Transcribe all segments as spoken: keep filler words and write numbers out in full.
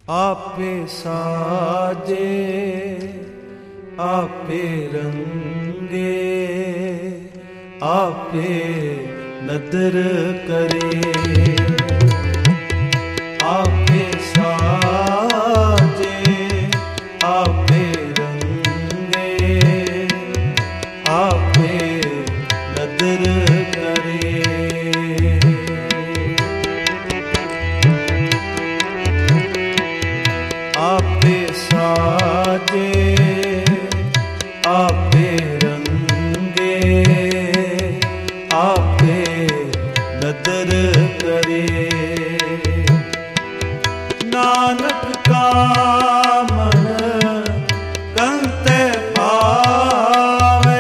आपे साजे आपे रंगे आपे नदर करे। आपे साजे आपे रंगे आपे नदर करे। आपे साजे आपे रंगे आपे नदर करे। नानक का मन कंते पावे।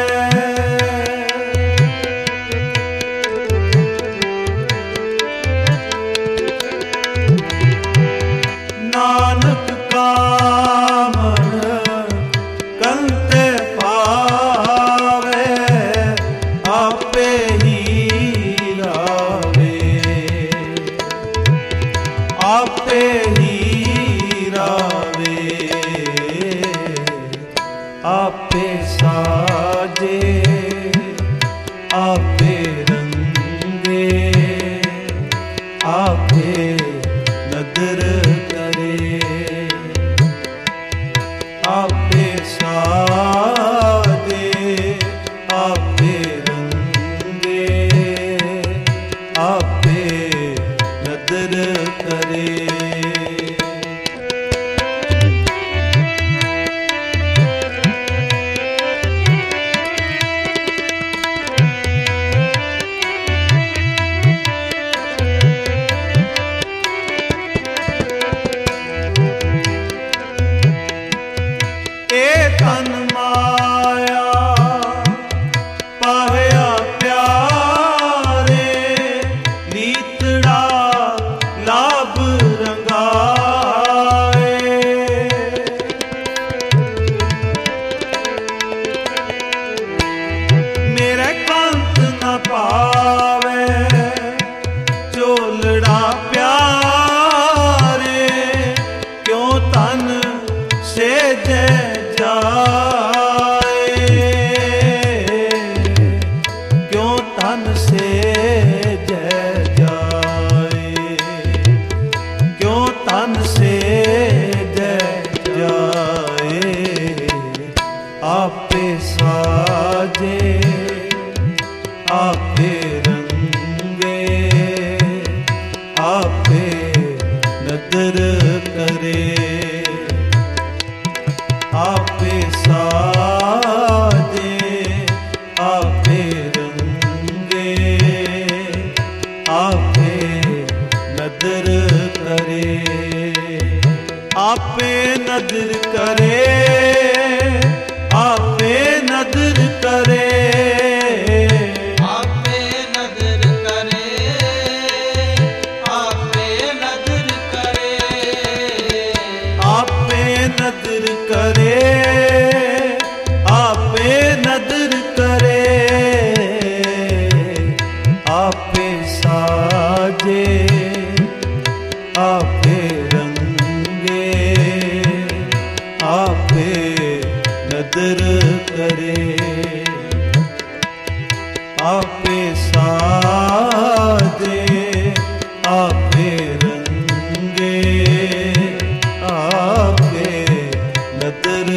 नानक का मन कंते पावे आपे ही रावे। आपे ही रावे आपे साजे आपे रंगे आपे नदर करे। आपे साजे आपे रंगे आपे नदर करे। तन माया पाया प्यारे लीतड़ा लाभ रंगाए। मेरे कंत न पावे झोलड़ा प्यारे क्यों तन से जय क्यों तन से जय जाए। क्यों तन से जय जाए। आपे साजे आपे रंगे आपे नदर करे। आपे साजे आपे रंगे आपे नदर करे। आपे नदर करे आपे नदर करे। आपे नदर करे आपे नदर करे। आपे नदर करे आपे नदर करे। आपे साजे आपे रंगे आपे नदर करे। आपे साजे आपे रंगे आपे नदर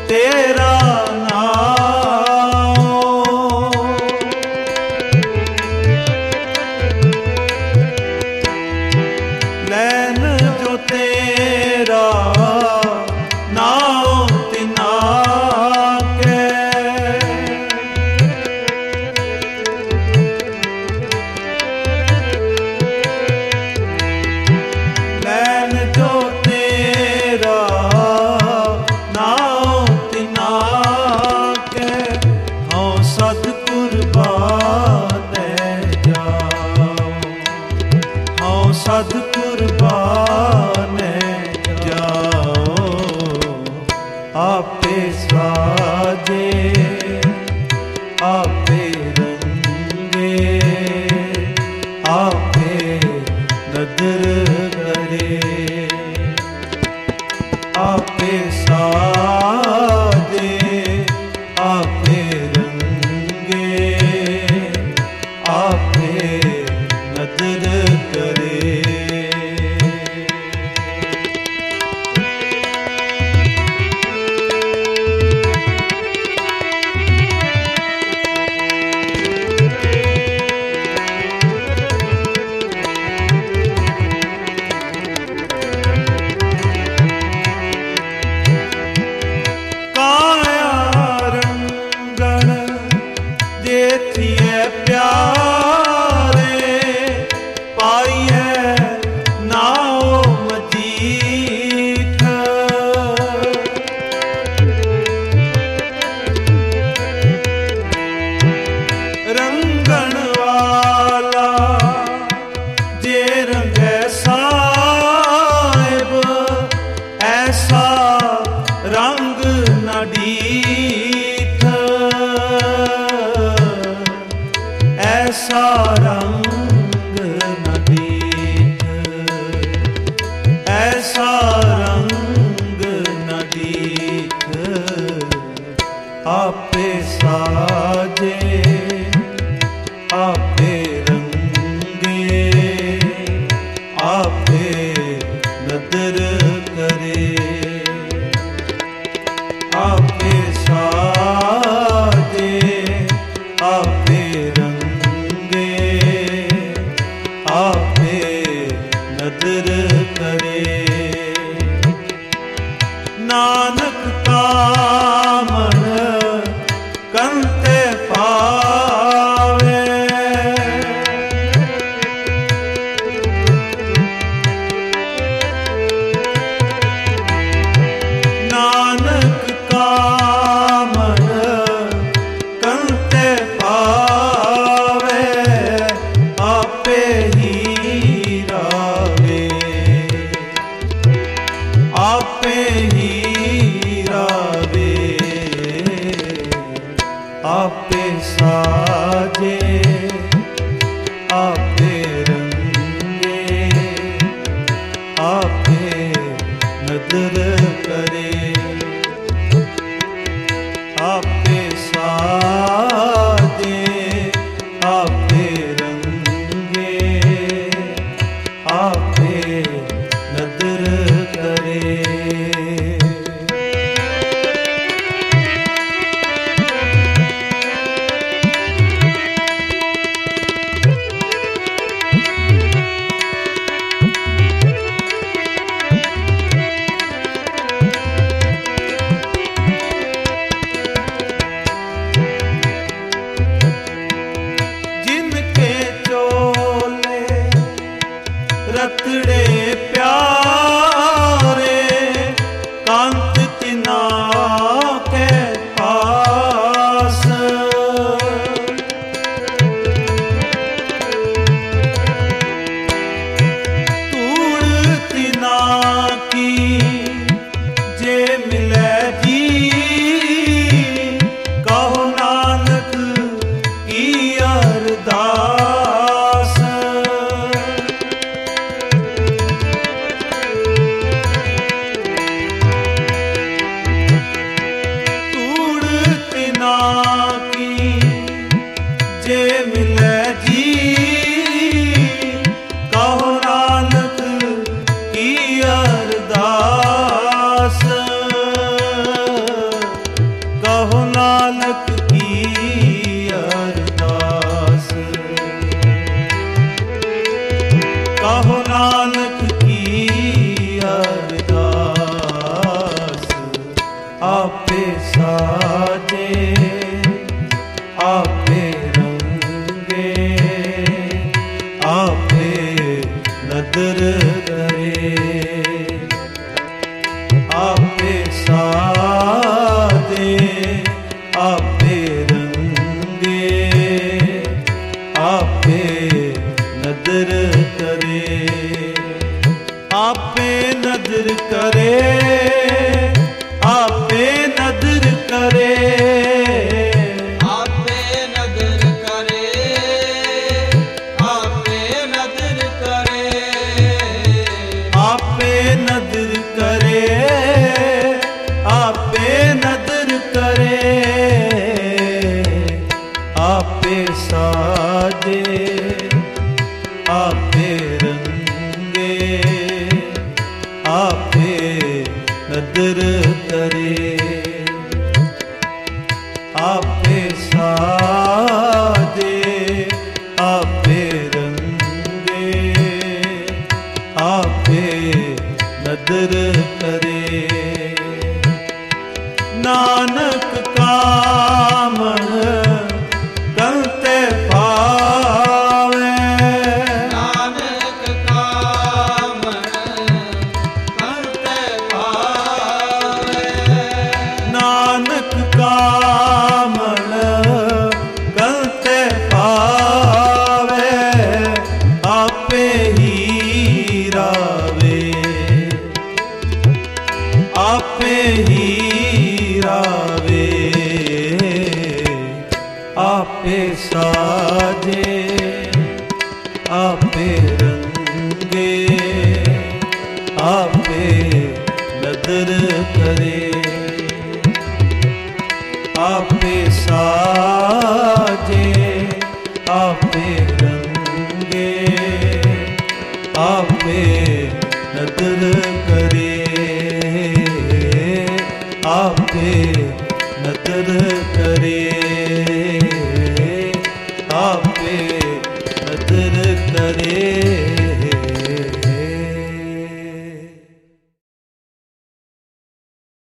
तेरा नाम, लैन जो तेरा नाम तिना के, लैन जो तेरा नाम तिना के, हाँ सद कुर्बान जाओ, हाँ सद कुर्बान जाओ। आपे साजे आपे रंगे, आपे नदर करे, आपे साजे आपे रंगे, आपे नदर करे। जेथिए प्यारे पाइए नाओ मजीठ, रंगण वाला जे रंगे साहिब, ऐसा रंग न डीठ, ऐसा रंग न दीठ, ऐसा रंग न दीठ। आपे साजे आपे रंगे, आपे नदर करे, आपे साजे आपे रंगे, आपे नदर करे। नानक का मन कंते पावे, नानक का मन कंते पावे, आपे ही रावे, आपे ही रावे। आपे साजे आपे रंगे, आपे नदर करे, आपे साजे आपे रंगे, आपे नदर करे। ਸਾਜੇ ਆਪੇ ਰੰਗੇ ਆਪੇ ਨਦਰ ਕਰੇ ਆਪੇ ਸਾਜੇ ਆਪੇ ਰੰਗੇ ਆਪੇ ਨਦਰ ਕਰੇ ਆਪੇ ਨਦਰ ਕਰੇ ਆਪੇ ਨਦਰ ਕਰੇ ਆਪੇ ਨਦਰ ਕਰੇ ਆਪੇ ਨਦਰ ਕਰੇ ਆਪੇ ਨਦਰ ਕਰੇ ਆਪੇ ਨਦਰ ਕਰੇ ਆਪੇ ਸਾਜੇ ਆਪੇ ਰੰਗੇ ਆਪੇ ਨਦਰ ਕਰੇ ਆਪੇ ਸਾਜੇ ਆਪੇ ਰੰਗੇ ਆਪੇ ਨਦਰ ਕਰੇ ਨਾਨਕ ਕਾਮਣ ਕੰਤੇ ਪਾਵੇ ਨਾਨਕ ਕਾਮਣ ਕਰਤੇ ਪਾਵੇ ਨਾਨਕ ਕਾਮਣ ਕੰਤੇ ਪਾਵੇ ਆਪੇ ਹੀ ਰਾਵੇ ਆਪੇ ਹੀ ਰਾਵੇ ਆਪੇ ਸਾਜੇ ਆਪੇ ਰੰਗੇ ਆਪੇ ਨਦਰ ਕਰੇ ਆਪੇ ਸਾਜੇ ਆਪੇ ਰੰਗੇ ਆਪੇ ਨਦਰ ਕਰੇ ਆਪੇ ਨਦਰ ਕਰੇ ਆਪੇ ਨਦਰ ਕਰੇ।